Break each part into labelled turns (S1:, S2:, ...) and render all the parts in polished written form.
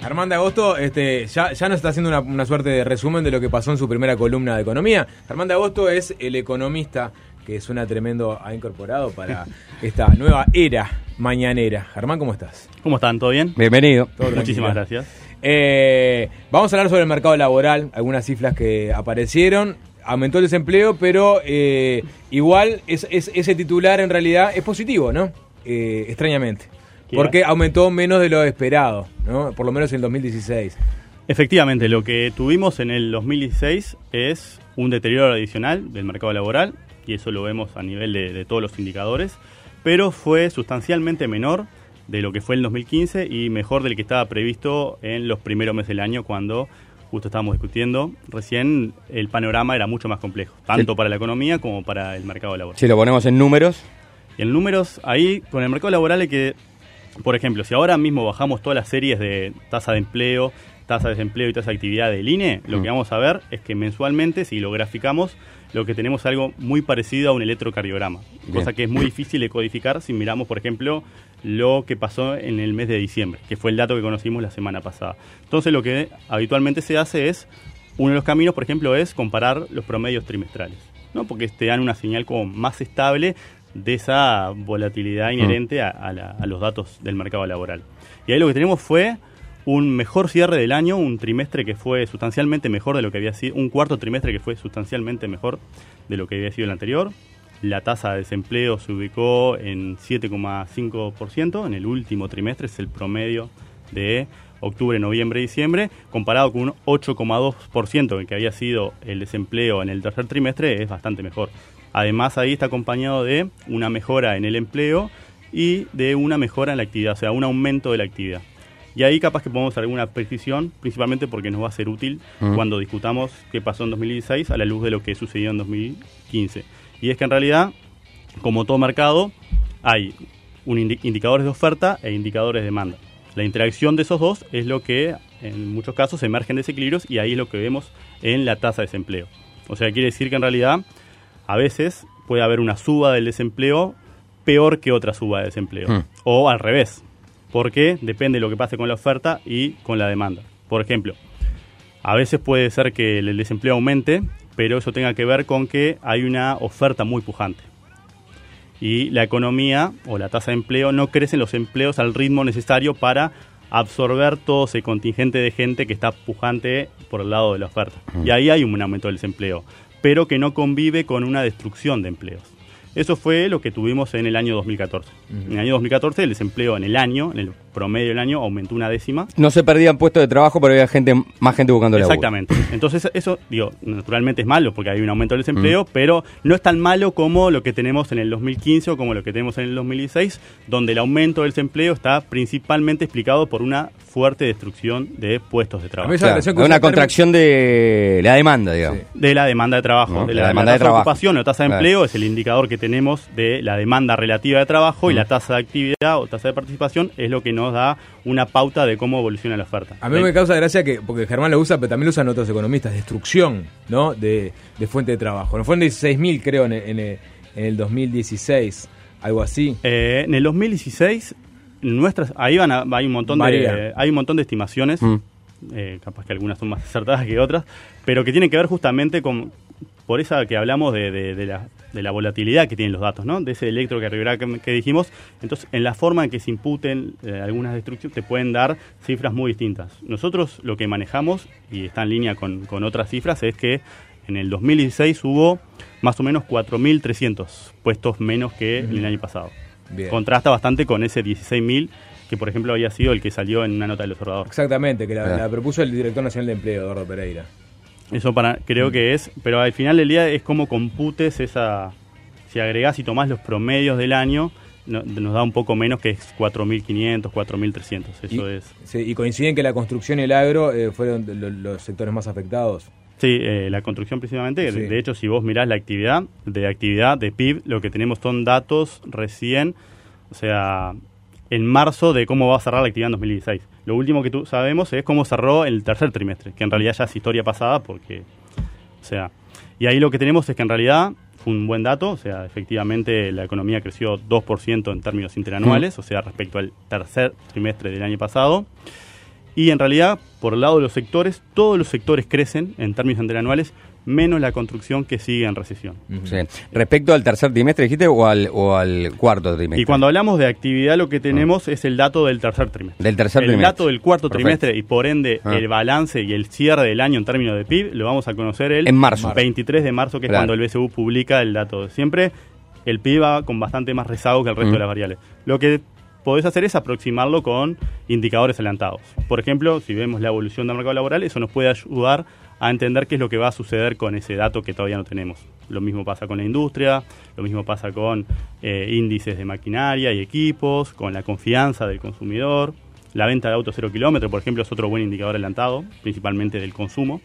S1: Germán de Agosto ya nos está haciendo una suerte de resumen de lo que pasó en su primera columna de economía. Germán de Agosto es el economista que suena tremendo, ha incorporado para esta nueva era mañanera. Germán, ¿cómo estás?
S2: ¿Cómo están? ¿Todo bien?
S3: Bienvenido.
S2: Muchísimas gracias.
S1: Vamos a hablar sobre el mercado laboral, algunas cifras que aparecieron. Aumentó el desempleo, pero igual ese titular en realidad es positivo, ¿no? Extrañamente. Porque aumentó menos de lo esperado, ¿no? Por lo menos en el 2016.
S2: Efectivamente, lo que tuvimos en el 2016 es un deterioro adicional del mercado laboral, y eso lo vemos a nivel de todos los indicadores, pero fue sustancialmente menor de lo que fue el 2015 y mejor del que estaba previsto en los primeros meses del año, cuando justo estábamos discutiendo recién, el panorama era mucho más complejo, tanto para la economía como para el mercado laboral.
S3: Si lo ponemos en números.
S2: Y en números, ahí con el mercado laboral hay que, por ejemplo, si ahora mismo bajamos todas las series de tasa de empleo, tasa de desempleo y tasa de actividad del INE, lo que vamos a ver es que mensualmente, si lo graficamos, lo que tenemos es algo muy parecido a un electrocardiograma, cosa que es muy difícil de codificar si miramos, por ejemplo, lo que pasó en el mes de diciembre, que fue el dato que conocimos la semana pasada. Entonces, lo que habitualmente se hace es, uno de los caminos, por ejemplo, es comparar los promedios trimestrales, ¿no? Porque te dan una señal como más estable de esa volatilidad inherente a los datos del mercado laboral. Y ahí lo que tenemos fue un mejor cierre del año, un trimestre que fue sustancialmente mejor de lo que había sido, un cuarto trimestre que fue sustancialmente mejor de lo que había sido el anterior. La tasa de desempleo se ubicó en 7,5% en el último trimestre, es el promedio de octubre, noviembre y diciembre, comparado con un 8,2% que había sido el desempleo en el tercer trimestre, es bastante mejor. Además, ahí está acompañado de una mejora en el empleo y de una mejora en la actividad, o sea, un aumento de la actividad. Y ahí capaz que podemos hacer alguna precisión, principalmente porque nos va a ser útil cuando discutamos qué pasó en 2016 a la luz de lo que sucedió en 2015. Y es que en realidad, como todo mercado, hay indicadores de oferta e indicadores de demanda. La interacción de esos dos es lo que en muchos casos emergen desequilibrios, y ahí es lo que vemos en la tasa de desempleo. O sea, quiere decir que en realidad a veces puede haber una suba del desempleo peor que otra suba de desempleo. O al revés, porque depende de lo que pase con la oferta y con la demanda. Por ejemplo, a veces puede ser que el desempleo aumente, pero eso tenga que ver con que hay una oferta muy pujante. Y la economía o la tasa de empleo no crecen los empleos al ritmo necesario para absorber todo ese contingente de gente que está pujante por el lado de la oferta. Y ahí hay un aumento del desempleo, pero que no convive con una destrucción de empleos. Eso fue lo que tuvimos en el año 2014. En el año 2014 el desempleo en el promedio del año, aumentó 0,1.
S3: No se perdían puestos de trabajo, pero había más gente buscando laburo.
S2: Exactamente. Entonces eso, naturalmente es malo porque hay un aumento del desempleo, pero no es tan malo como lo que tenemos en el 2015 o como lo que tenemos en el 2016, donde el aumento del desempleo está principalmente explicado por una fuerte destrucción de puestos de trabajo.
S3: Claro, una contracción de la demanda, digamos.
S2: Sí. De la demanda de trabajo.
S3: ¿No?
S2: De la demanda de trabajo. Ocupación o tasa de empleo es el indicador que tenemos de la demanda relativa de trabajo, y la tasa de actividad o tasa de participación es lo que nos da una pauta de cómo evoluciona la oferta.
S1: A mí me causa gracia porque Germán lo usa, pero también lo usan otros economistas, destrucción, ¿no? de fuente de trabajo. No fueron 16.000, creo, en el 2016, algo así.
S2: En el 2016 hay un montón de estimaciones, capaz que algunas son más acertadas que otras, pero que tienen que ver justamente por esa que hablamos de la volatilidad que tienen los datos, ¿no? De ese electrocardiograma que dijimos. Entonces, en la forma en que se imputen algunas destrucciones, te pueden dar cifras muy distintas. Nosotros lo que manejamos, y está en línea con otras cifras, es que en el 2016 hubo más o menos 4.300 puestos menos que en el año pasado. Bien. Contrasta bastante con ese 16.000 que, por ejemplo, había sido el que salió en una nota del Observador.
S1: Exactamente, que la propuso el Director Nacional de Empleo, Eduardo Pereira.
S2: Eso creo que es, pero al final del día es como computes si agregás y tomás los promedios del año, nos da un poco menos, que es 4.500, 4.300. Eso es.
S1: Sí, y coinciden que la construcción y el agro fueron los sectores más afectados.
S2: Sí, la construcción principalmente. Sí. De hecho, si vos mirás la actividad de PIB, lo que tenemos son datos recién, o sea, en marzo, de cómo va a cerrar la actividad en 2016. Lo último que sabemos es cómo cerró el tercer trimestre, que en realidad ya es historia pasada, porque, o sea, y ahí lo que tenemos es que en realidad fue un buen dato, o sea, efectivamente la economía creció 2% en términos interanuales, o sea, respecto al tercer trimestre del año pasado. Y en realidad, por el lado de los sectores, todos los sectores crecen en términos interanuales, menos la construcción que sigue en recesión.
S3: Sí. Respecto al tercer trimestre, dijiste, o al cuarto trimestre.
S2: Y cuando hablamos de actividad, lo que tenemos es el dato del tercer trimestre.
S3: Del tercer
S2: el
S3: trimestre.
S2: dato del cuarto
S3: Perfecto.
S2: trimestre y por ende el balance y el cierre del año en términos de PIB lo vamos a conocer
S3: En marzo.
S2: 23 de marzo, que es
S3: Claro.
S2: cuando el BCU publica el dato. Siempre el PIB va con bastante más rezago que el resto de las variables. Lo que podés hacer es aproximarlo con indicadores adelantados. Por ejemplo, si vemos la evolución del mercado laboral, eso nos puede ayudar a entender qué es lo que va a suceder con ese dato que todavía no tenemos. Lo mismo pasa con la industria, lo mismo pasa con índices de maquinaria y equipos, con la confianza del consumidor. La venta de autos 0 kilómetros, por ejemplo, es otro buen indicador adelantado, principalmente del consumo.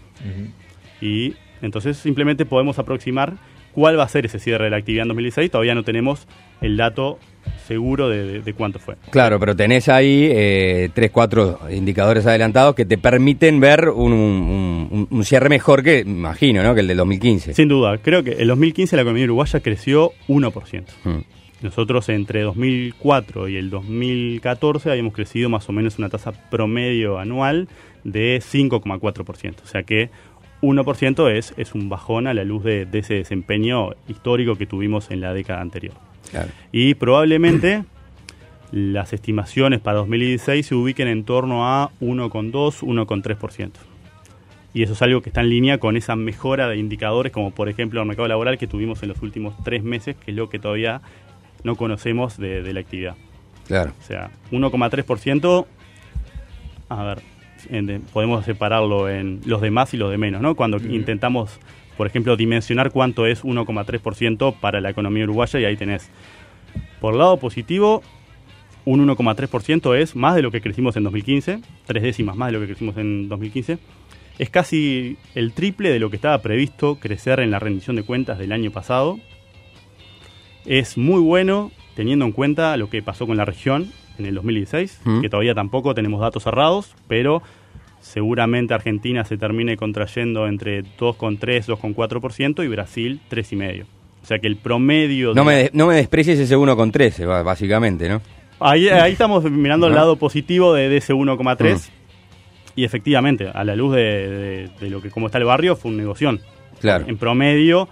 S2: Y entonces simplemente podemos aproximar cuál va a ser ese cierre de la actividad en 2016. Todavía no tenemos el dato seguro de cuánto fue.
S3: Claro, pero tenés ahí 3, 4 indicadores adelantados que te permiten ver un cierre mejor que, imagino, ¿no? Que el del 2015.
S2: Sin duda, creo que en 2015 la economía uruguaya creció 1%. Nosotros entre 2004 y el 2014 habíamos crecido más o menos una tasa promedio anual de 5,4%. O sea que 1% es un bajón a la luz de ese desempeño histórico que tuvimos en la década anterior.
S3: Claro.
S2: Y probablemente las estimaciones para 2016 se ubiquen en torno a 1,2, 1,3%. Y eso es algo que está en línea con esa mejora de indicadores, como por ejemplo el mercado laboral que tuvimos en los últimos 3 meses, que es lo que todavía no conocemos de la actividad.
S3: Claro.
S2: O sea, 1,3%, a ver, podemos separarlo en los de más y los de menos, ¿no? Cuando intentamos, por ejemplo, dimensionar cuánto es 1,3% para la economía uruguaya, y ahí tenés, por lado positivo, un 1,3% es más de lo que crecimos en 2015, 3 décimas más de lo que crecimos en 2015. Es casi el triple de lo que estaba previsto crecer en la rendición de cuentas del año pasado. Es muy bueno teniendo en cuenta lo que pasó con la región en el 2016, que todavía tampoco tenemos datos cerrados, pero seguramente Argentina se termine contrayendo entre 2,3, 2,4% y Brasil 3,5%. O sea que el promedio...
S3: No me desprecies ese 1,13, básicamente, ¿no?
S2: Ahí estamos mirando el lado positivo de ese 1,3 y efectivamente, a la luz de lo que como está el barrio, fue un negoción.
S3: Claro.
S2: En promedio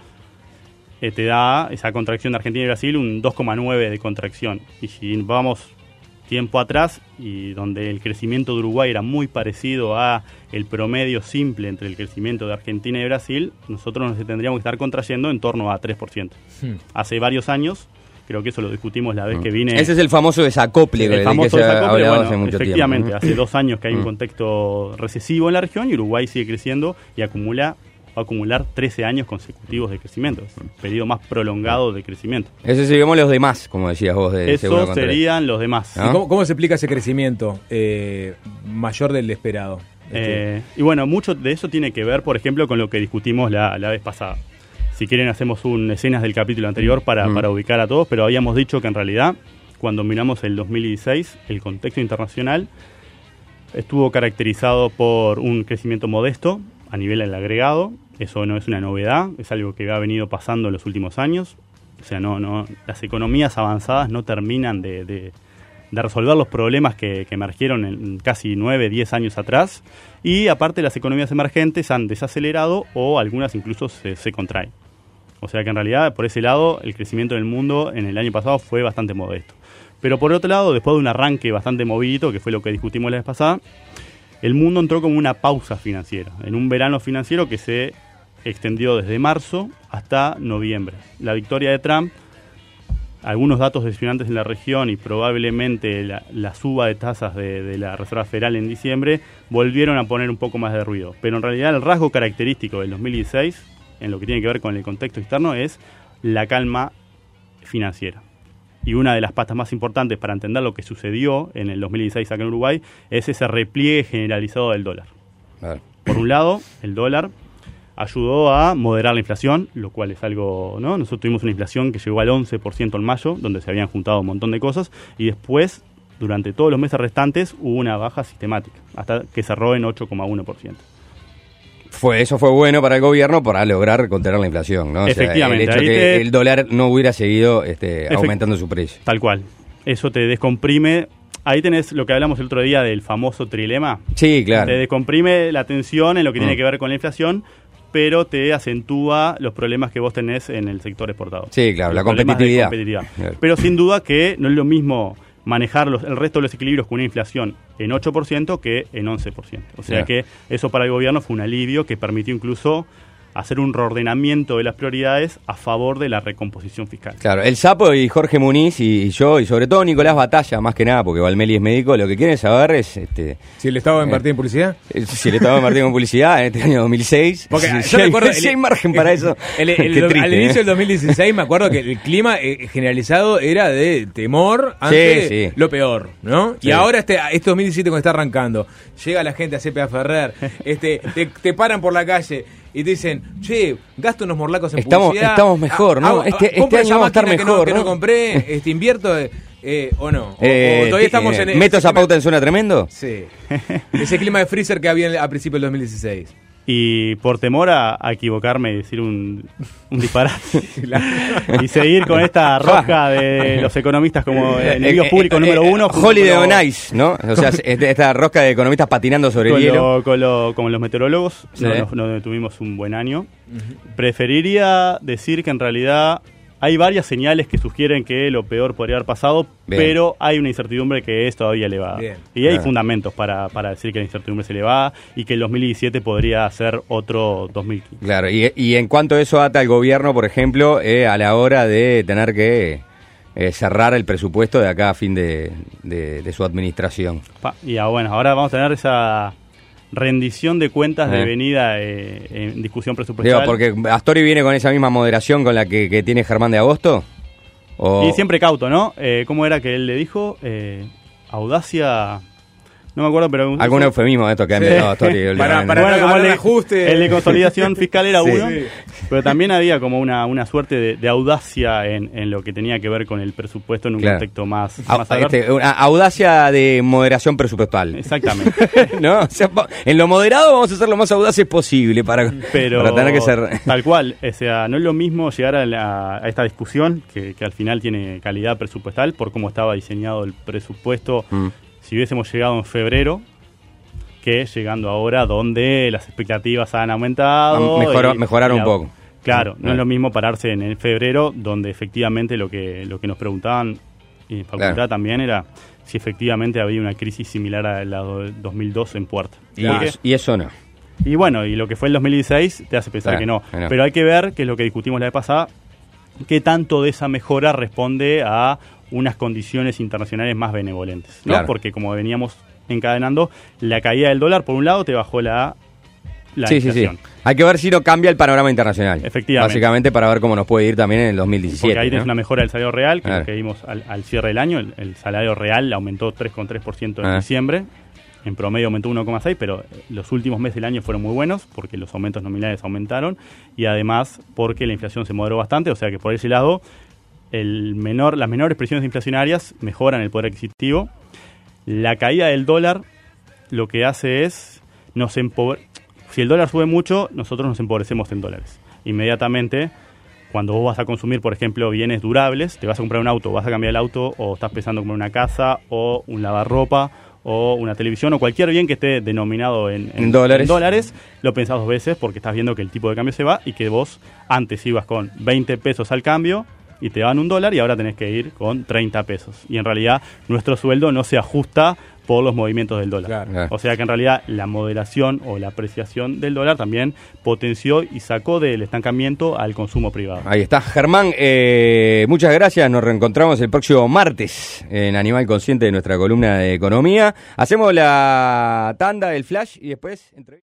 S2: te da esa contracción de Argentina y Brasil un 2,9 de contracción. Y si vamos tiempo atrás, y donde el crecimiento de Uruguay era muy parecido a el promedio simple entre el crecimiento de Argentina y Brasil, nosotros nos tendríamos que estar contrayendo en torno a 3%. Hace varios años, creo que eso lo discutimos la vez que vine...
S3: Ese es el famoso desacople
S2: el famoso
S3: que se ha
S2: desacople,
S3: hablado
S2: bueno,
S3: hace mucho
S2: efectivamente,
S3: tiempo.
S2: hace 2 años que hay un contexto recesivo en la región y Uruguay sigue creciendo y va a acumular 13 años consecutivos de crecimiento. Es un periodo más prolongado de crecimiento.
S3: Ese seríamos los demás, como decías vos.
S2: Esos serían los demás.
S3: ¿No?
S1: ¿Cómo se explica ese crecimiento mayor del esperado?
S2: Y bueno, mucho de eso tiene que ver, por ejemplo, con lo que discutimos la vez pasada. Si quieren hacemos escenas del capítulo anterior para ubicar a todos, pero habíamos dicho que en realidad, cuando miramos el 2016, el contexto internacional estuvo caracterizado por un crecimiento modesto a nivel del agregado. Eso no es una novedad, es algo que ha venido pasando en los últimos años. O sea, las economías avanzadas no terminan de resolver los problemas que emergieron en casi 9, 10 años atrás. Y aparte, las economías emergentes han desacelerado o algunas incluso se contraen. O sea que en realidad, por ese lado, el crecimiento del mundo en el año pasado fue bastante modesto. Pero por otro lado, después de un arranque bastante movidito, que fue lo que discutimos la vez pasada, el mundo entró como una pausa financiera, en un verano financiero que se extendió desde marzo hasta noviembre. La victoria de Trump, algunos datos decepcionantes en la región y probablemente la suba de tasas de la Reserva Federal en diciembre volvieron a poner un poco más de ruido. Pero en realidad el rasgo característico del 2016, en lo que tiene que ver con el contexto externo, es la calma financiera. Y una de las patas más importantes para entender lo que sucedió en el 2016 acá en Uruguay es ese repliegue generalizado del dólar.
S3: Claro.
S2: Por un lado, el dólar ayudó a moderar la inflación, lo cual es algo, ¿no? Nosotros tuvimos una inflación que llegó al 11% en mayo, donde se habían juntado un montón de cosas, y después, durante todos los meses restantes, hubo una baja sistemática, hasta que cerró en 8,1%.
S3: Eso fue bueno para el gobierno para lograr contener la inflación, ¿no?
S2: Efectivamente.
S3: O sea, el hecho que el dólar no hubiera seguido aumentando su precio.
S2: Tal cual. Eso te descomprime Ahí tenés lo que hablamos el otro día del famoso trilema.
S3: Sí, claro.
S2: Te descomprime la tensión en lo que tiene que ver con la inflación, pero te acentúa los problemas que vos tenés en el sector exportador.
S3: Sí, claro,
S2: Los
S3: la
S2: problemas de
S3: competitividad. Claro.
S2: Pero sin duda que no es lo mismo manejar el resto de los equilibrios con una inflación en 8% que en 11%. O sea
S3: Claro.
S2: que eso para el gobierno fue un alivio que permitió incluso hacer un reordenamiento de las prioridades a favor de la recomposición fiscal.
S3: Claro, el Sapo y Jorge Muniz y yo, y sobre todo Nicolás Batalla, más que nada, porque Valmeli es médico, lo que quieren saber es
S1: Si el Estado va a invertir en publicidad.
S3: si el Estado va a invertir en publicidad en este año 2006.
S1: Porque
S3: si,
S1: yo recuerdo
S3: si hay margen para eso.
S1: Al
S3: Qué triste,
S1: inicio
S3: ¿eh?
S1: del 2016 me acuerdo que el clima generalizado era de temor ante
S3: Sí.
S1: lo peor, ¿no?
S3: Sí.
S1: Y ahora este 2017 cuando está arrancando, llega la gente a CPA Ferrer, te paran por la calle y te dicen, che, gasto unos morlacos en publicidad.
S3: Estamos mejor, ¿no? Este
S1: compro
S3: año
S1: esa
S3: vamos a estar
S1: máquina
S3: mejor,
S1: que
S3: ¿no?
S1: no compré, invierto o no. O todavía estamos en
S3: ¿Meto esa
S1: clima-
S3: pauta en Suena Tremendo?
S1: Sí. Ese clima de freezer que había a principios del 2016.
S2: Y por temor a equivocarme y decir un disparate y seguir con esta rosca de los economistas como enemigos públicos número uno.
S3: Holiday on Ice, ¿no? O sea, esta rosca de economistas patinando sobre el hielo.
S2: Con los meteorólogos,
S3: Sí.
S2: no tuvimos un buen año. Preferiría decir que en realidad hay varias señales que sugieren que lo peor podría haber pasado,
S3: Bien.
S2: pero hay una incertidumbre que es todavía elevada.
S1: Bien.
S2: Y hay
S3: Ah.
S2: fundamentos para decir que la incertidumbre es elevada y que el 2017 podría ser otro 2015.
S3: Claro, y en cuanto eso ata al gobierno, por ejemplo, a la hora de tener que cerrar el presupuesto de acá a fin de su administración.
S2: Bueno, ahora vamos a tener esa rendición de cuentas
S3: Eh.
S2: de venida en discusión presupuestal.
S3: Digo, porque Astori viene con esa misma moderación con la que tiene Germán de Agosto.
S2: Y siempre cauto, ¿no? ¿Cómo era que él le dijo? Audacia... No me acuerdo, pero...
S3: Algún eufemismo de esto que ha inventado Astori.
S1: Para
S3: últimamente.
S1: no
S2: como
S1: haber ajuste.
S2: el de consolidación fiscal era
S3: Sí.
S2: uno,
S1: Sí.
S2: pero también había como una suerte de audacia en lo que tenía que ver con el presupuesto en un
S3: Claro.
S2: contexto más adverso.
S3: Una audacia de moderación presupuestal.
S2: Exactamente.
S3: ¿No? O sea, en lo moderado vamos a ser lo más audaces posible para tener que ser...
S2: Tal cual, o sea, no es lo mismo llegar a esta discusión que al final tiene calidad presupuestal por cómo estaba diseñado el presupuesto si hubiésemos llegado en febrero que llegando ahora donde las expectativas han aumentado.
S3: Mejorar un poco.
S2: Claro, no es lo mismo pararse en febrero donde efectivamente lo que nos preguntaban y en facultad
S3: Claro.
S2: también era si efectivamente había una crisis similar a la del 2002 en puerta.
S3: Y eso no.
S2: Y bueno, y lo que fue el 2016 te hace pensar que no. Pero hay que ver, que es lo que discutimos la vez pasada, qué tanto de esa mejora responde a unas condiciones internacionales más benevolentes, ¿no?
S3: Claro.
S2: Porque como veníamos encadenando, la caída del dólar, por un lado, te bajó la inflación.
S3: Hay que ver si no cambia el panorama internacional.
S2: Efectivamente.
S3: Básicamente para ver cómo nos puede ir también en el 2017.
S2: Porque ahí tenés
S3: ¿no?
S2: una mejora del salario real, que es
S3: Claro.
S2: lo que vimos al cierre del año. El salario real aumentó 3,3% en
S3: Ah.
S2: diciembre. En promedio aumentó 1,6%, pero los últimos meses del año fueron muy buenos porque los aumentos nominales aumentaron y además porque la inflación se moderó bastante, o sea que por ese lado las menores presiones inflacionarias mejoran el poder adquisitivo. La caída del dólar lo que hace es si el dólar sube mucho, nosotros nos empobrecemos en dólares. Inmediatamente, cuando vos vas a consumir, por ejemplo, bienes durables, te vas a comprar un auto, vas a cambiar el auto, o estás pensando en comprar una casa, o un lavarropa, o una televisión, o cualquier bien que esté denominado en dólares, lo pensás dos veces porque estás viendo que el tipo de cambio se va y que vos antes ibas con 20 pesos al cambio y te daban $1 y ahora tenés que ir con 30 pesos. Y en realidad nuestro sueldo no se ajusta por los movimientos del dólar.
S3: Claro.
S2: O sea que en realidad la moderación o la apreciación del dólar también potenció y sacó del estancamiento al consumo privado.
S3: Ahí está. Germán, muchas gracias. Nos reencontramos el próximo martes en Animal Consciente de nuestra columna de economía. Hacemos la tanda del flash y después...